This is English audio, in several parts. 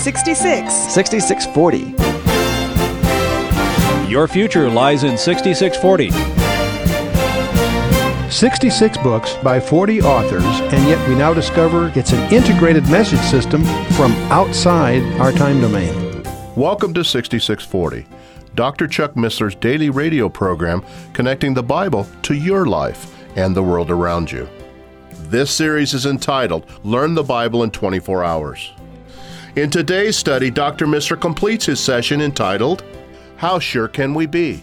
66. 6640. Your future lies in 6640. 66 books by 40 authors, and yet we now discover it's an integrated message system from outside our time domain. Welcome to 6640, Dr. Chuck Missler's daily radio program connecting the Bible to your life and the world around you. This series is entitled, Learn the Bible in 24 Hours. In today's study, Dr. Missler completes his session entitled, How Sure Can We Be?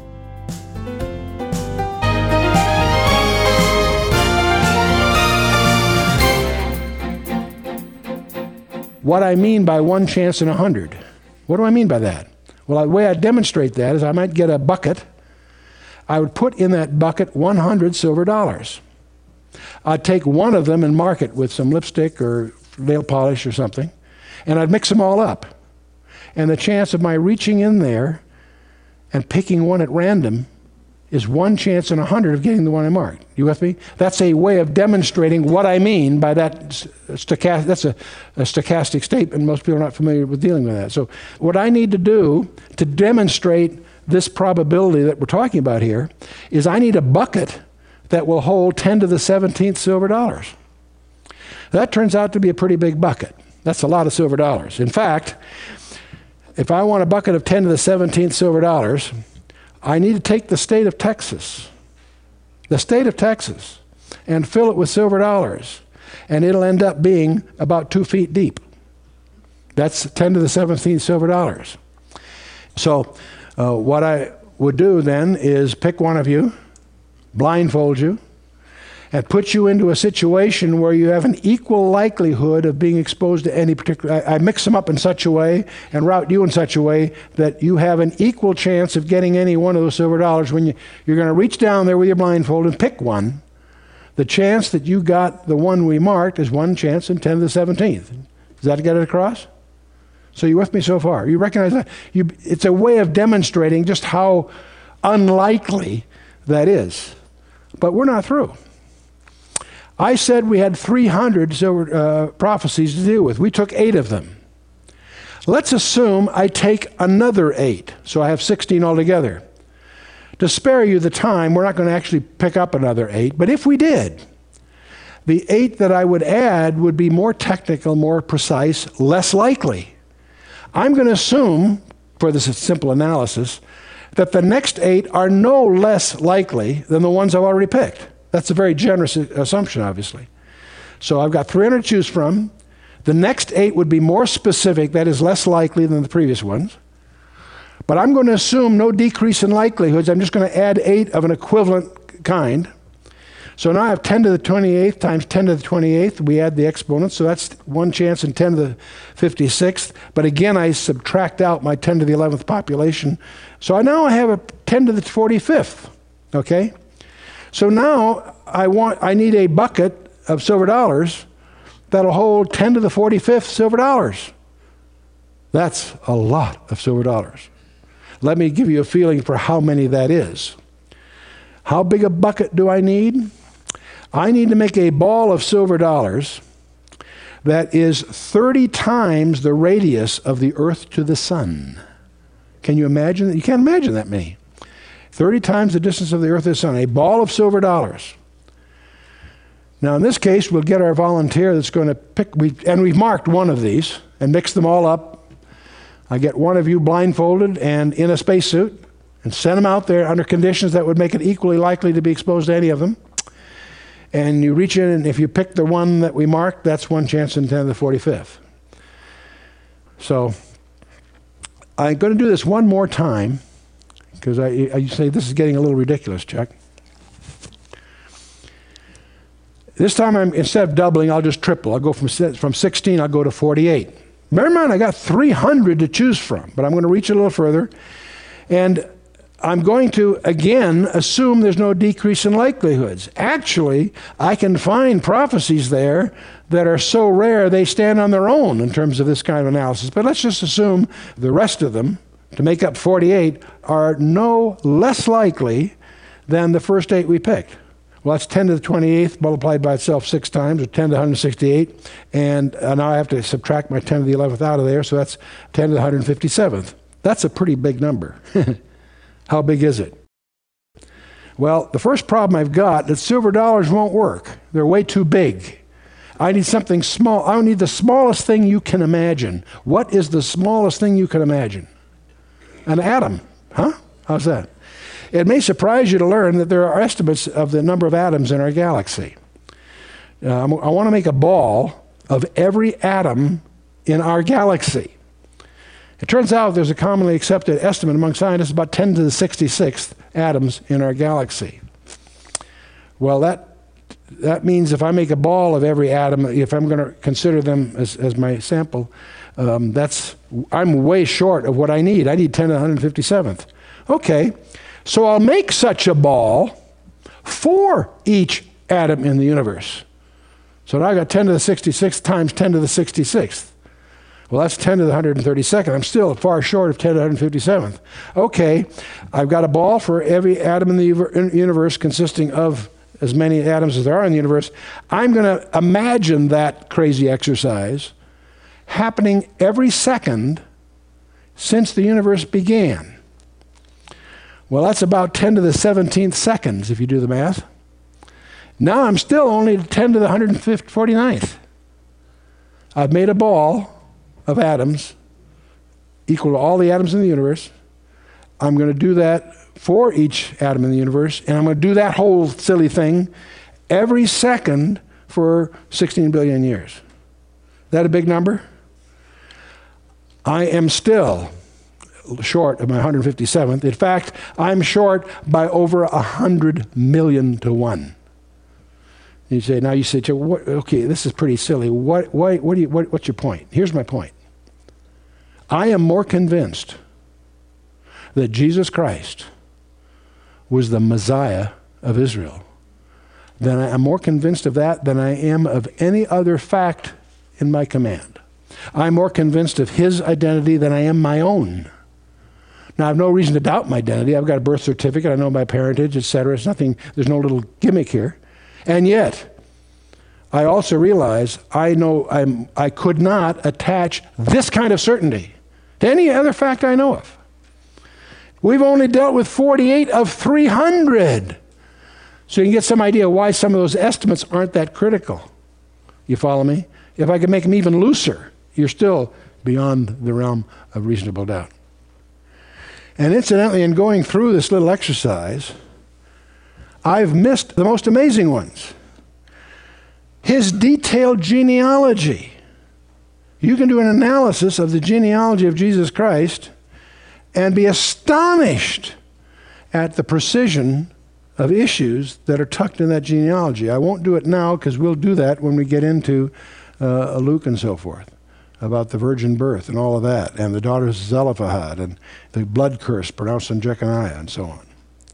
What I mean by one chance in 100. What do I mean by that? Well, the way I demonstrate that is I might get a bucket. I would put in that bucket 100 silver dollars. I'd take one of them and mark it with some lipstick or nail polish or something, and I'd mix them all up. And the chance of my reaching in there and picking one at random is one chance in 100 of getting the one I marked. You with me? That's a way of demonstrating what I mean by that stochastic. That's a stochastic statement. Most people are not familiar with dealing with that. So what I need to do to demonstrate this probability that we're talking about here is I need a bucket that will hold 10 to the 17th silver dollars. That turns out to be a pretty big bucket. That's a lot of silver dollars. In fact, if I want a bucket of 10 to the 17th silver dollars, I need to take the state of Texas, and fill it with silver dollars, and it'll end up being about 2 feet deep. That's 10 to the 17th silver dollars. So what I would do then is pick one of you, blindfold you, and put you into a situation where you have an equal likelihood of being exposed to any particular... I mix them up in such a way and route you in such a way that you have an equal chance of getting any one of those silver dollars. When you're going to reach down there with your blindfold and pick one, the chance that you got the one we marked is one chance in 10 to the 17th. Does that get it across? So you with me so far? You recognize that? It's a way of demonstrating just how unlikely that is. But we're not through. I said we had 300 prophecies to deal with. We took 8 of them. Let's assume I take another 8, so I have 16 altogether. To spare you the time, we're not going to actually pick up another 8, but if we did, the 8 that I would add would be more technical, more precise, less likely. I'm going to assume, for this simple analysis, that the next 8 are no less likely than the ones I've already picked. That's a very generous assumption, obviously. So I've got 300 to choose from. The next 8 would be more specific, that is less likely than the previous ones. But I'm going to assume no decrease in likelihoods. I'm just going to add 8 of an equivalent kind. So now I have 10 to the 28th times 10 to the 28th. We add the exponents, so that's one chance in 10 to the 56th. But again, I subtract out my 10 to the 11th population. So now I have a 10 to the 45th, okay? So now I need a bucket of silver dollars that'll hold 10 to the 45th silver dollars. That's a lot of silver dollars. Let me give you a feeling for how many that is. How big a bucket do I need? I need to make a ball of silver dollars that is 30 times the radius of the earth to the sun. Can you imagine that? You can't imagine that many. 30 times the distance of the earth to the sun, a ball of silver dollars. Now in this case, we'll get our volunteer that's going to pick, and we've marked one of these and mixed them all up. I get one of you blindfolded and in a spacesuit and send them out there under conditions that would make it equally likely to be exposed to any of them. And you reach in, and if you pick the one that we marked, that's one chance in 10 to the 45th. So I'm going to do this one more time, because I say this is getting a little ridiculous, Chuck. This time, instead of doubling, I'll just triple. I'll go from 16, I'll go to 48. Bear in mind, I got 300 to choose from, but I'm going to reach a little further. And I'm going to, again, assume there's no decrease in likelihoods. Actually, I can find prophecies there that are so rare they stand on their own in terms of this kind of analysis. But let's just assume the rest of them, to make up 48, are no less likely than the first 8 we picked. Well, that's 10 to the 28th multiplied by itself 6 times, or 10 to the 168. And now I have to subtract my 10 to the 11th out of there, so that's 10 to the 157th. That's a pretty big number. How big is it? Well, the first problem I've got, that silver dollars won't work. They're way too big. I need something small. I need the smallest thing you can imagine. What is the smallest thing you can imagine? An atom. Huh? How's that? It may surprise you to learn that there are estimates of the number of atoms in our galaxy. I want to make a ball of every atom in our galaxy. It turns out there's a commonly accepted estimate among scientists about 10 to the 66th atoms in our galaxy. Well, that means if I make a ball of every atom, if I'm going to consider them as my sample, I'm way short of what I need. I need 10 to the 157th. Okay, so I'll make such a ball for each atom in the universe. So now I got 10 to the 66th times 10 to the 66th. Well, that's 10 to the 132nd. I'm still far short of 10 to the 157th. Okay, I've got a ball for every atom in the universe consisting of as many atoms as there are in the universe. I'm going to imagine that crazy exercise happening every second since the universe began. Well, that's about 10 to the 17th seconds if you do the math. Now I'm still only 10 to the 149th. I've made a ball of atoms equal to all the atoms in the universe. I'm going to do that for each atom in the universe, and I'm going to do that whole silly thing every second for 16 billion years. Is that a big number? I am still short of my 157th. In fact, I'm short by over 100 million to 1. You say, okay, this is pretty silly. What's your point? Here's my point. I am more convinced that Jesus Christ was the Messiah of Israel. I'm more convinced of that than I am of any other fact in my command. I'm more convinced of his identity than I am my own. Now, I have no reason to doubt my identity. I've got a birth certificate. I know my parentage, etc. There's no little gimmick here. And yet, I also realize I could not attach this kind of certainty to any other fact I know of. We've only dealt with 48 of 300. So you can get some idea why some of those estimates aren't that critical. You follow me? If I could make them even looser, you're still beyond the realm of reasonable doubt. And incidentally, in going through this little exercise, I've missed the most amazing ones. His detailed genealogy. You can do an analysis of the genealogy of Jesus Christ and be astonished at the precision of issues that are tucked in that genealogy. I won't do it now because we'll do that when we get into Luke and so forth, about the virgin birth and all of that, and the daughters of Zelophehad, and the blood curse pronounced on Jeconiah, and so on.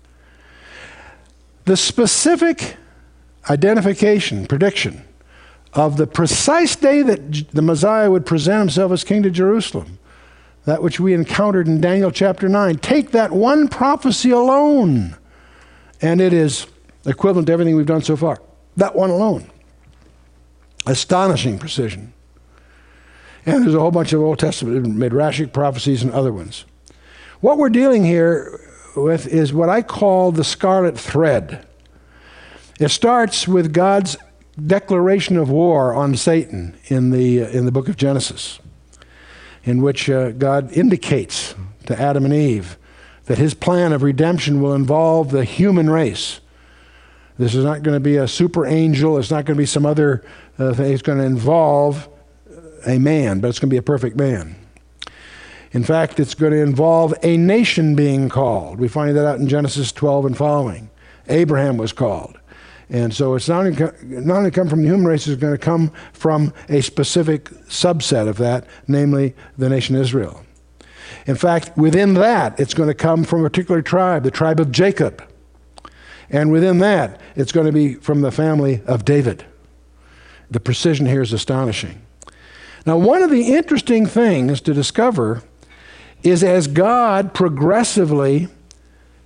The specific identification, prediction, of the precise day that the Messiah would present himself as king to Jerusalem, that which we encountered in Daniel chapter 9. Take that one prophecy alone, and it is equivalent to everything we've done so far. That one alone. Astonishing precision. And there's a whole bunch of Old Testament Midrashic prophecies and other ones. What we're dealing here with is what I call the scarlet thread. It starts with God's declaration of war on Satan in the book of Genesis, in which God indicates to Adam and Eve that his plan of redemption will involve the human race. This is not going to be a super angel. It's not going to be some other thing. It's going to involve a man, but it's going to be a perfect man. In fact, it's going to involve a nation being called. We find that out in Genesis 12 and following. Abraham was called. And so it's not only come from the human race, it's going to come from a specific subset of that, namely the nation Israel. In fact, within that, it's going to come from a particular tribe, the tribe of Jacob. And within that, it's going to be from the family of David. The precision here is astonishing. Now, one of the interesting things to discover is as God progressively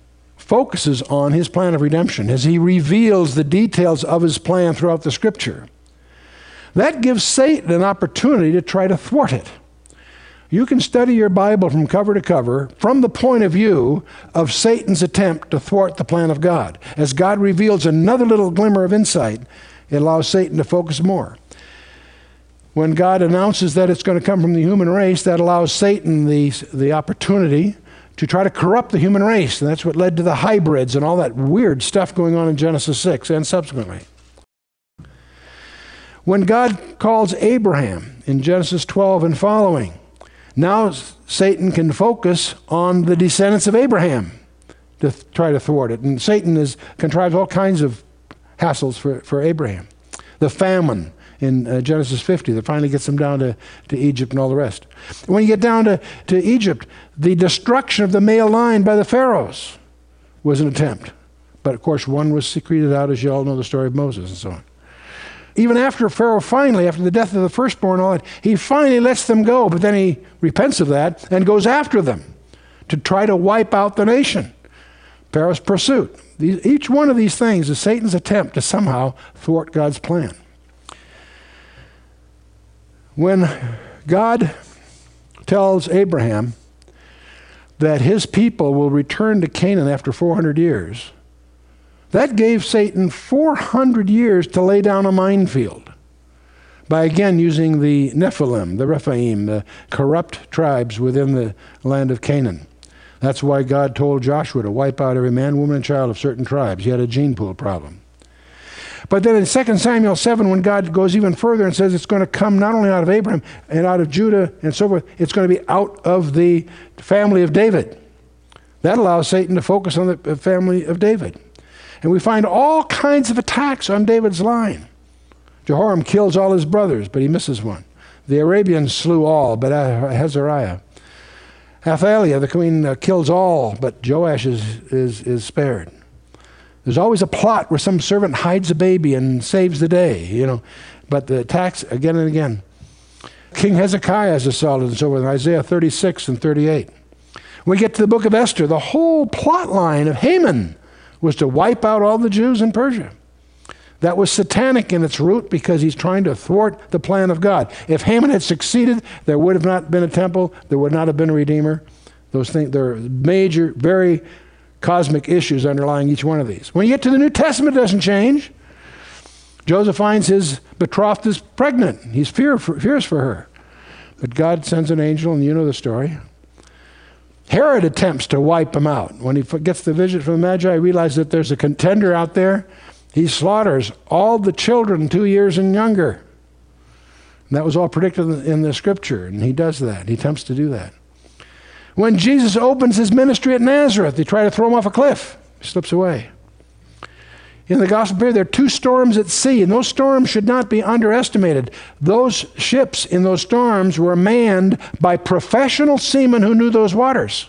focuses on his plan of redemption, as he reveals the details of his plan throughout the Scripture, that gives Satan an opportunity to try to thwart it. You can study your Bible from cover to cover from the point of view of Satan's attempt to thwart the plan of God. As God reveals another little glimmer of insight, it allows Satan to focus more. When God announces that it's going to come from the human race, that allows Satan the opportunity to try to corrupt the human race. And that's what led to the hybrids and all that weird stuff going on in Genesis 6 and subsequently. When God calls Abraham in Genesis 12 and following, now Satan can focus on the descendants of Abraham to try to thwart it. And Satan contrives all kinds of hassles for Abraham. The famine in Genesis 50 that finally gets them down to Egypt and all the rest. When you get down to Egypt, the destruction of the male line by the pharaohs was an attempt. But of course, one was secreted out, as you all know the story of Moses and so on. Even after Pharaoh finally, after the death of the firstborn, all that, he finally lets them go, but then he repents of that and goes after them to try to wipe out the nation. Pharaoh's pursuit. Each one of these things is Satan's attempt to somehow thwart God's plan. When God tells Abraham that his people will return to Canaan after 400 years, that gave Satan 400 years to lay down a minefield by again using the Nephilim, the Rephaim, the corrupt tribes within the land of Canaan. That's why God told Joshua to wipe out every man, woman, and child of certain tribes. He had a gene pool problem. But then in 2 Samuel 7, when God goes even further and says it's going to come not only out of Abraham and out of Judah and so forth, it's going to be out of the family of David. That allows Satan to focus on the family of David. And we find all kinds of attacks on David's line. Jehoram kills all his brothers, but he misses one. The Arabians slew all, but Azariah. Athaliah, the queen, kills all, but Joash is spared. There's always a plot where some servant hides a baby and saves the day, but the attacks again and again. King Hezekiah is assaulted and so forth in Isaiah 36 and 38. When we get to the book of Esther, the whole plot line of Haman was to wipe out all the Jews in Persia. That was satanic in its root because he's trying to thwart the plan of God. If Haman had succeeded, there would have not been a temple, there would not have been a redeemer. Those things, there are major, very cosmic issues underlying each one of these. When you get to the New Testament, it doesn't change. Joseph finds his betrothed is pregnant. He's fears for her. But God sends an angel, and you know the story. Herod attempts to wipe him out. When he gets the vision from the Magi, he realizes that there's a contender out there. He slaughters all the children 2 years and younger. And that was all predicted in the Scripture, and he does that. He attempts to do that. When Jesus opens his ministry at Nazareth, they try to throw him off a cliff. He slips away. In the gospel period, there are 2 storms at sea, and those storms should not be underestimated. Those ships in those storms were manned by professional seamen who knew those waters.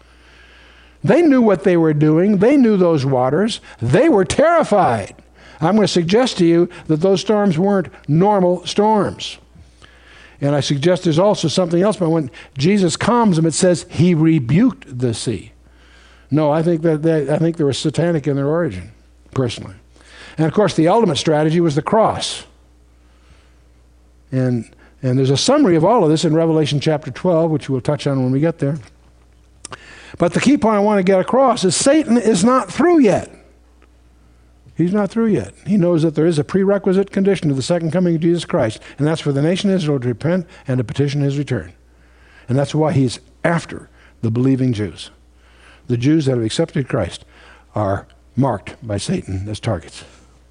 They knew what they were doing. They knew those waters. They were terrified. I'm going to suggest to you that those storms weren't normal storms. And I suggest there's also something else, but when Jesus calms them, it says he rebuked the sea. No, I think they were satanic in their origin, personally. And of course, the ultimate strategy was the cross. And there's a summary of all of this in Revelation chapter 12, which we'll touch on when we get there. But the key point I want to get across is Satan is not through yet. He's not through yet. He knows that there is a prerequisite condition to the second coming of Jesus Christ, and that's for the nation of Israel to repent and to petition his return. And that's why he's after the believing Jews. The Jews that have accepted Christ are marked by Satan as targets.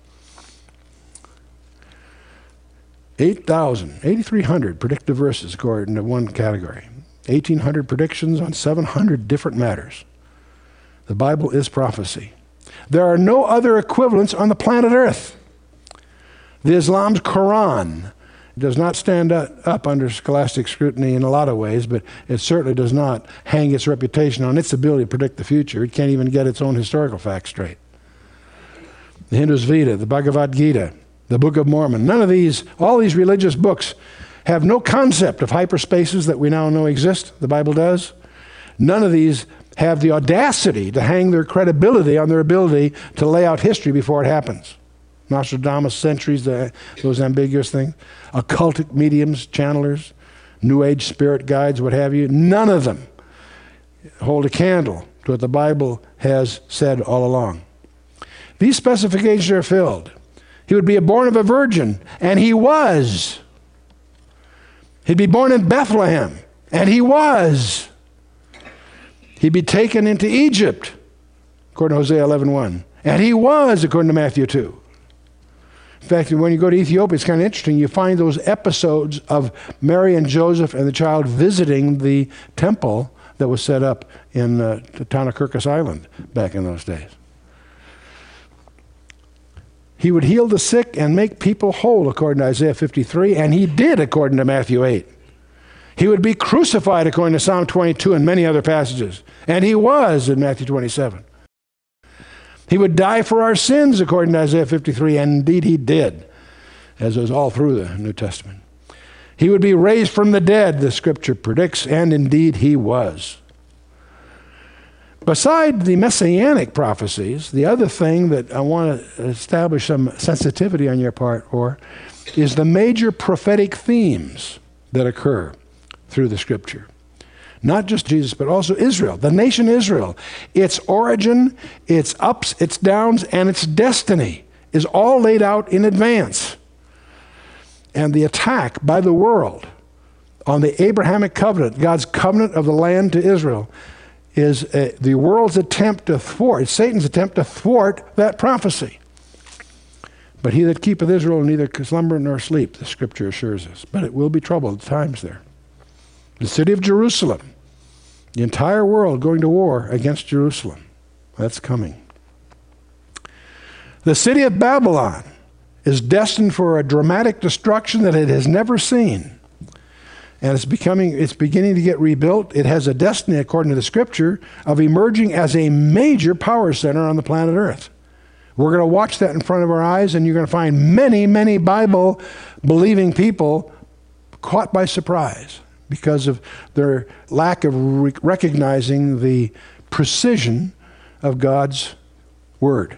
8,300 predictive verses according to one category. 1,800 predictions on 700 different matters. The Bible is prophecy. There are no other equivalents on the planet Earth. The Islam's Quran does not stand up under scholastic scrutiny in a lot of ways, but it certainly does not hang its reputation on its ability to predict the future. It can't even get its own historical facts straight. The Hindu's Veda, the Bhagavad Gita, the Book of Mormon, none of these, all these religious books have no concept of hyperspaces that we now know exist. The Bible does. None of these have the audacity to hang their credibility on their ability to lay out history before it happens. Nostradamus, centuries, those ambiguous things. Occultic mediums, channelers, New Age spirit guides, what have you. None of them hold a candle to what the Bible has said all along. These specifications are filled. He would be born of a virgin, and he was. He'd be born in Bethlehem, and he was. He'd be taken into Egypt, according to Hosea 11:1, and he was, according to Matthew 2. In fact, when you go to Ethiopia, it's kind of interesting. You find those episodes of Mary and Joseph and the child visiting the temple that was set up in the town of Kirkus Island back in those days. He would heal the sick and make people whole, according to Isaiah 53, and he did, according to Matthew 8. He would be crucified, according to Psalm 22 and many other passages, and he was in Matthew 27. He would die for our sins, according to Isaiah 53, and indeed he did, as was all through the New Testament. He would be raised from the dead, the Scripture predicts, and indeed he was. Beside the messianic prophecies, the other thing that I want to establish some sensitivity on your part for is the major prophetic themes that occur through the Scripture. Not just Jesus, but also Israel, the nation Israel. Its origin, its ups, its downs, and its destiny is all laid out in advance. And the attack by the world on the Abrahamic covenant, God's covenant of the land to Israel, is the world's attempt to thwart, Satan's attempt to thwart that prophecy. But he that keepeth Israel will neither slumber nor sleep, the Scripture assures us. But it will be troubled times there. The city of Jerusalem, the entire world going to war against Jerusalem. That's coming. The city of Babylon is destined for a dramatic destruction that it has never seen. And it's beginning to get rebuilt. It has a destiny, according to the Scripture, of emerging as a major power center on the planet Earth. We're going to watch that in front of our eyes, and you're going to find many, many Bible-believing people caught by surprise because of their lack of recognizing the precision of God's Word.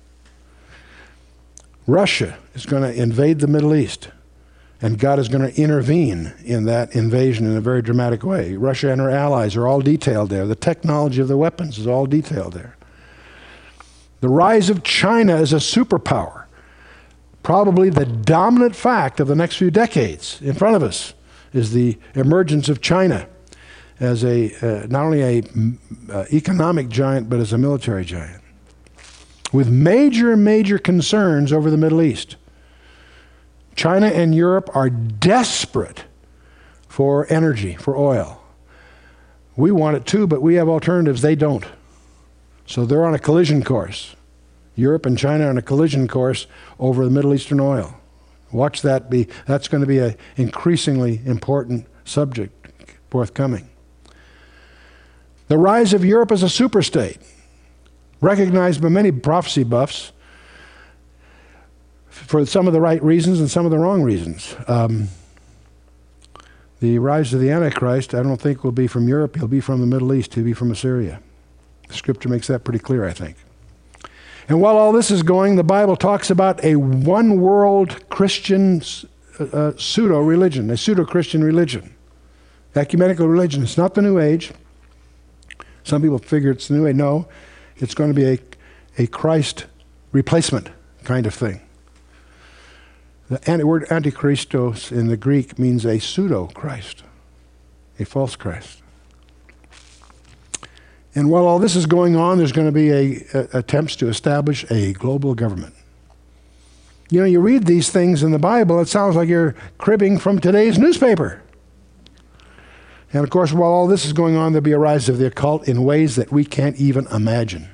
Russia is going to invade the Middle East, and God is going to intervene in that invasion in a very dramatic way. Russia and her allies are all detailed there. The technology of the weapons is all detailed there. The rise of China as a superpower, probably the dominant fact of the next few decades in front of us, is the emergence of China as not only an economic giant, but as a military giant, with major concerns over the Middle East. China and Europe are desperate for energy, for oil. We want it too, but we have alternatives. They don't. So they're on a collision course. Europe and China are on a collision course over the Middle Eastern oil. Watch that be. That's going to be an increasingly important subject forthcoming. The rise of Europe as a superstate, recognized by many prophecy buffs for some of the right reasons and some of the wrong reasons. The rise of the Antichrist, I don't think will be from Europe. He'll be from the Middle East. He'll be from Assyria. The Scripture makes that pretty clear, I think. And while all this is going, the Bible talks about a one-world Christian pseudo-religion, a pseudo-Christian religion, ecumenical religion. It's not the New Age. Some people figure it's the New Age. No, it's going to be a Christ replacement kind of thing. The word antichristos in the Greek means a pseudo-Christ, a false Christ. And while all this is going on, there's going to be attempts to establish a global government. You know, you read these things in the Bible, it sounds like you're cribbing from today's newspaper. And of course, while all this is going on, there'll be a rise of the occult in ways that we can't even imagine.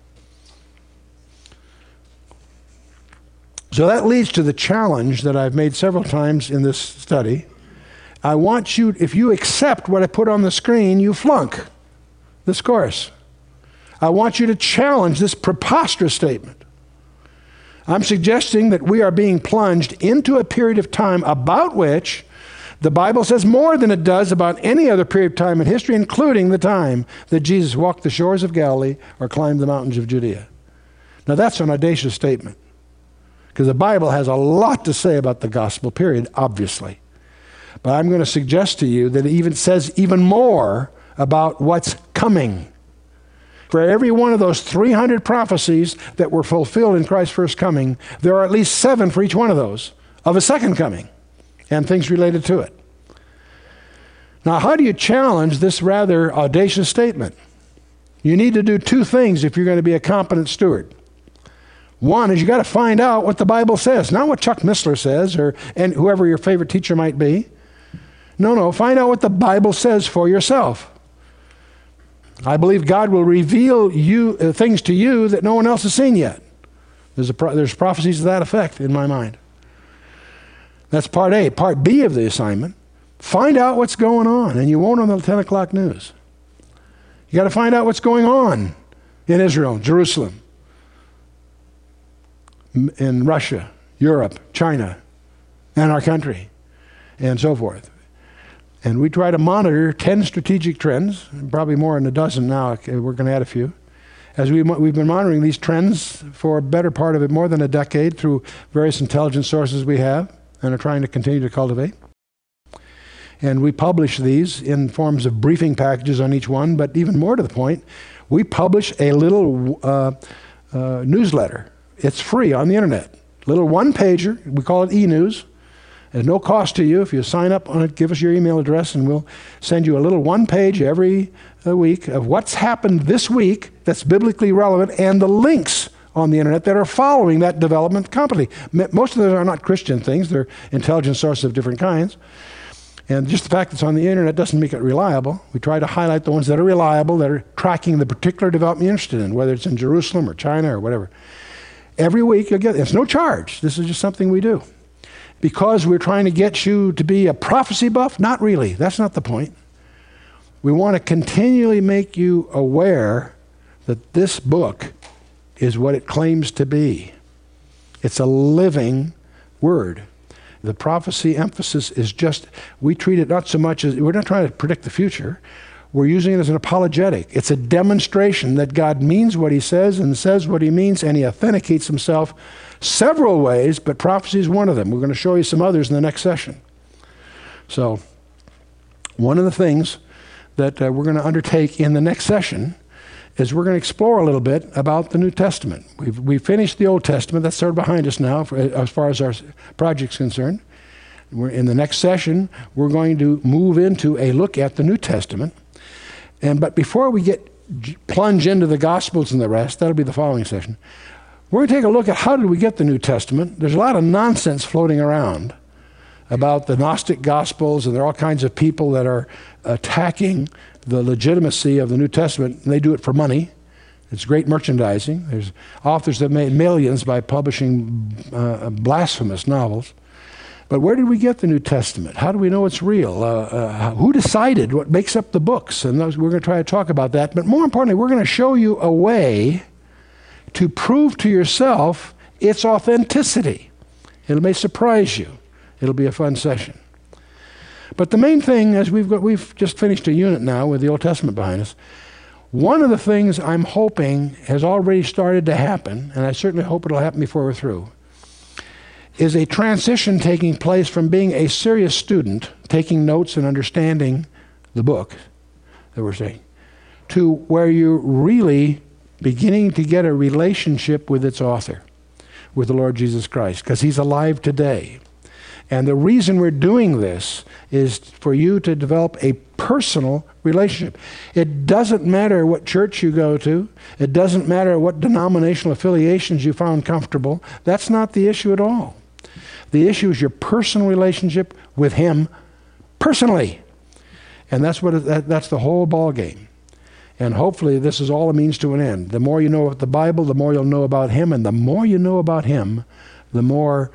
So that leads to the challenge that I've made several times in this study. I want you, if you accept what I put on the screen, you flunk this course. I want you to challenge this preposterous statement. I'm suggesting that we are being plunged into a period of time about which The Bible says more than it does about any other period of time in history, including the time that Jesus walked the shores of Galilee or climbed the mountains of Judea. Now that's an audacious statement, because the Bible has a lot to say about the gospel period, obviously. But I'm going to suggest to you that it even says even more about what's coming. For every one of those 300 prophecies that were fulfilled in Christ's first coming, there are at least 7 for each one of those of a second coming and things related to it. Now, how do you challenge this rather audacious statement? You need to do 2 things if you're going to be a competent steward. One is you got to find out what the Bible says, not what Chuck Missler says and whoever your favorite teacher might be. No, find out what the Bible says for yourself. I believe God will reveal things to you that no one else has seen yet. There's prophecies to that effect in my mind. That's part A. Part B of the assignment, find out what's going on, and you won't on the 10 o'clock news. You got to find out what's going on in Israel, Jerusalem, in Russia, Europe, China, and our country, and so forth. And we try to monitor 10 strategic trends, probably more than a dozen now. We're going to add a few. As we've been monitoring these trends for a better part of it, more than a decade, through various intelligence sources we have and are trying to continue to cultivate. And we publish these in forms of briefing packages on each one, but even more to the point, we publish a little newsletter. It's free on the internet. Little one-pager, we call it e-news. There's no cost to you. If you sign up on it, give us your email address and we'll send you a little one-page every week of what's happened this week that's biblically relevant and the links on the internet that are following that development company. Most of those are not Christian things. They're intelligence sources of different kinds. And just the fact that it's on the internet doesn't make it reliable. We try to highlight the ones that are reliable, that are tracking the particular development you're interested in, whether it's in Jerusalem or China or whatever. Every week you'll get it. It's no charge. This is just something we do. Because we're trying to get you to be a prophecy buff? Not really. That's not the point. We want to continually make you aware that this book is what it claims to be. It's a living word. The prophecy emphasis is just, we treat it not so much as, we're not trying to predict the future. We're using it as an apologetic. It's a demonstration that God means what he says and says what he means, and he authenticates himself several ways, but prophecy is one of them. We're going to show you some others in the next session. So, one of the things that we're going to undertake in the next session is we're going to explore a little bit about the New Testament. We've finished the Old Testament. That's sort of behind us now as far as our project's concerned. In the next session, we're going to move into a look at the New Testament. But before we plunge into the Gospels and the rest, that'll be the following session, we're going to take a look at how did we get the New Testament. There's a lot of nonsense floating around about the Gnostic Gospels, and there are all kinds of people that are attacking the legitimacy of the New Testament, and they do it for money. It's great merchandising. There's authors that made millions by publishing blasphemous novels. But where did we get the New Testament? How do we know it's real? Who decided what makes up the books? And we're going to try to talk about that. But more importantly, we're going to show you a way to prove to yourself its authenticity. It may surprise you. It'll be a fun session. But the main thing, as we've just finished a unit now with the Old Testament behind us, one of the things I'm hoping has already started to happen, and I certainly hope it'll happen before we're through, is a transition taking place from being a serious student, taking notes and understanding the book that we're saying, to where you're really beginning to get a relationship with its author, with the Lord Jesus Christ, because he's alive today. And the reason we're doing this is for you to develop a personal relationship. It doesn't matter what church you go to. It doesn't matter what denominational affiliations you found comfortable. That's not the issue at all. The issue is your personal relationship with him personally. And that's the whole ball game. And hopefully this is all a means to an end. The more you know about the Bible, the more you'll know about him. And the more you know about him, the more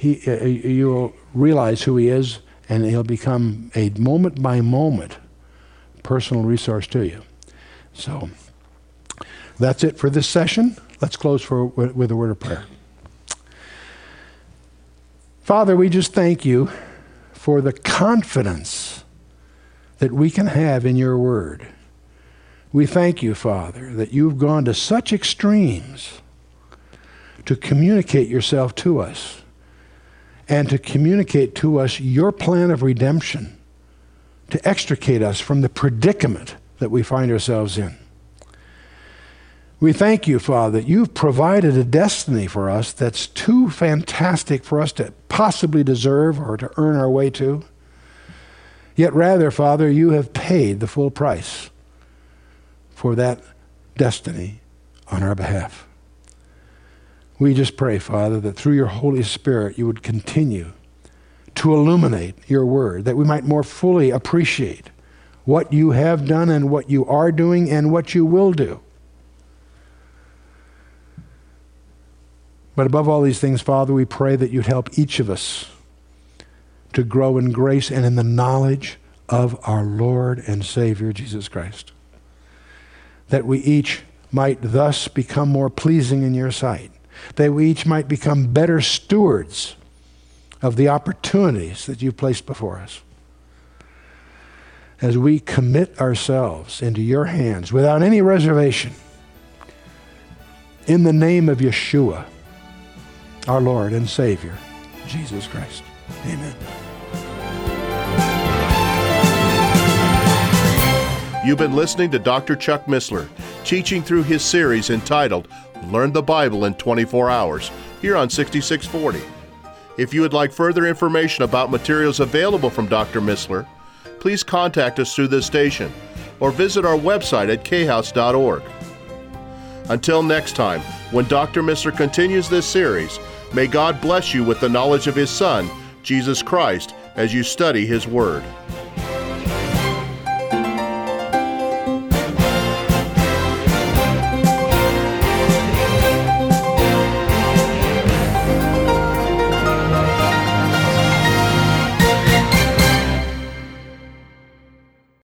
you'll realize who he is, and he'll become a moment-by-moment personal resource to you. So that's it for this session. Let's close with a word of prayer. Father, we just thank you for the confidence that we can have in your word. We thank you, Father, that you've gone to such extremes to communicate yourself to us and to communicate to us your plan of redemption, to extricate us from the predicament that we find ourselves in. We thank you, Father, that you've provided a destiny for us that's too fantastic for us to possibly deserve or to earn our way to. Yet rather, Father, you have paid the full price for that destiny on our behalf. We just pray, Father, that through your Holy Spirit you would continue to illuminate your word, that we might more fully appreciate what you have done and what you are doing and what you will do. But above all these things, Father, we pray that you'd help each of us to grow in grace and in the knowledge of our Lord and Savior, Jesus Christ. That we each might thus become more pleasing in your sight. That we each might become better stewards of the opportunities that you've placed before us. As we commit ourselves into your hands without any reservation, in the name of Yeshua, our Lord and Savior, Jesus Christ. Amen. You've been listening to Dr. Chuck Missler, teaching through his series entitled Learn the Bible in 24 Hours, here on 6640. If you would like further information about materials available from Dr. Missler, please contact us through this station or visit our website at khouse.org. Until next time, when Dr. Missler continues this series, may God bless you with the knowledge of His Son, Jesus Christ, as you study His Word.